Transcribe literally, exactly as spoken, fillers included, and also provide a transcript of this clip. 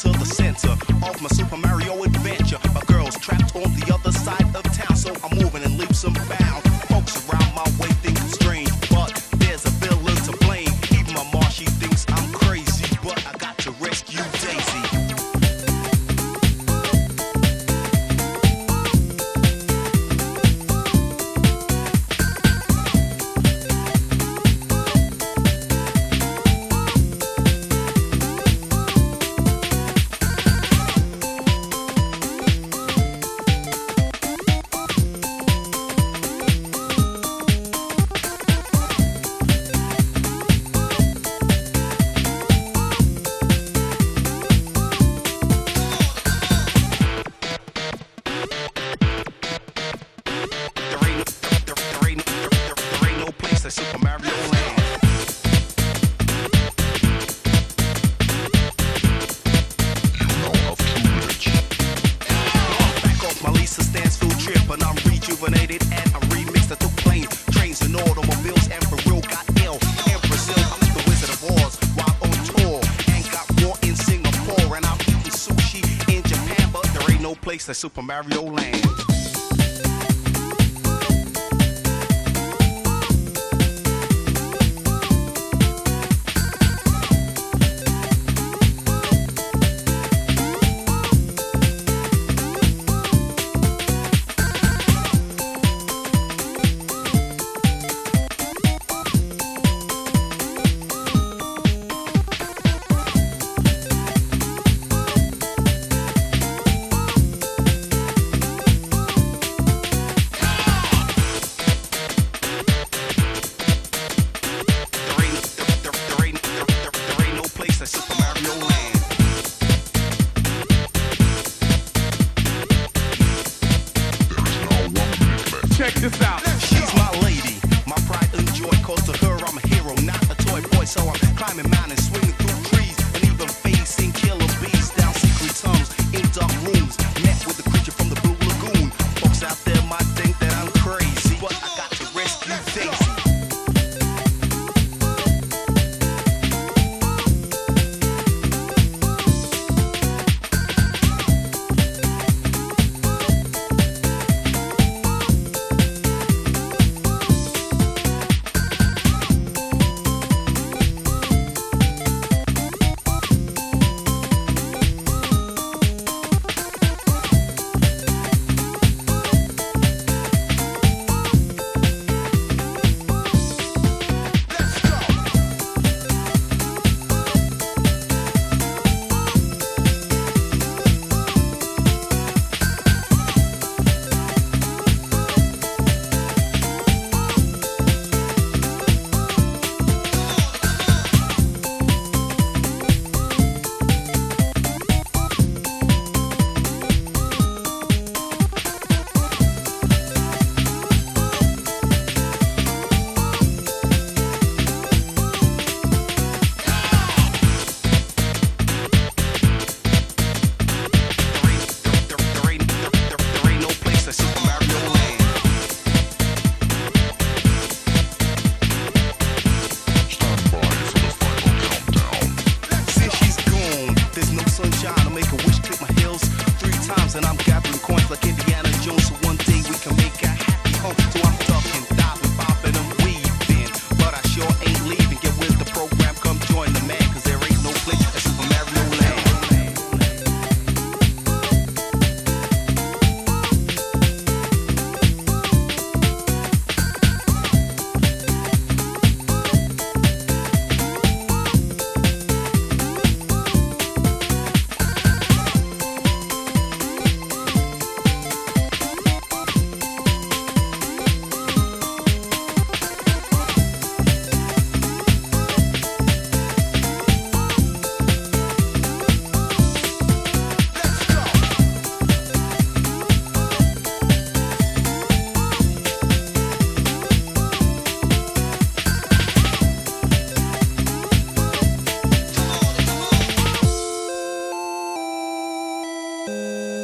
to the center of my Super Mario adventure. My girl's trapped on the other side of town, so I'm moving in leaps and bounds. Folks around my way think I'm strange, but there's a villain to blame. Even my mom, she thinks I'm crazy, but I got to rescue Daisy. Super Mario Land. You know of Coolidge. Back off my Lisa Stansfield trip, and I'm rejuvenated and I'm remixed. I took planes, trains, and automobiles, and for real got ill. In Brazil, I'm the Wizard of Oz while on tour, and got war in Singapore, and I'm eating sushi in Japan, but there ain't no place like Super Mario Land. Check this out. She's my lady, my pride and joy. Cause to her I'm a hero, not a toy boy. So I'm climbing mountains, swinging through trees, and even facing killer bees down secret tunnels in dark rooms. Met with a creature from the Blue Lagoon. Folks out there might think that I'm crazy, but I got to rescue Daisy. And I'm gathering coins like Indiana Jones, so one day we can make a happy home. So I'm ducking, diving, bopping, and weaving, but I sure ain't leaving. Get with the program, come join the man, cause there ain't no place at Super Mario Land. Thank you.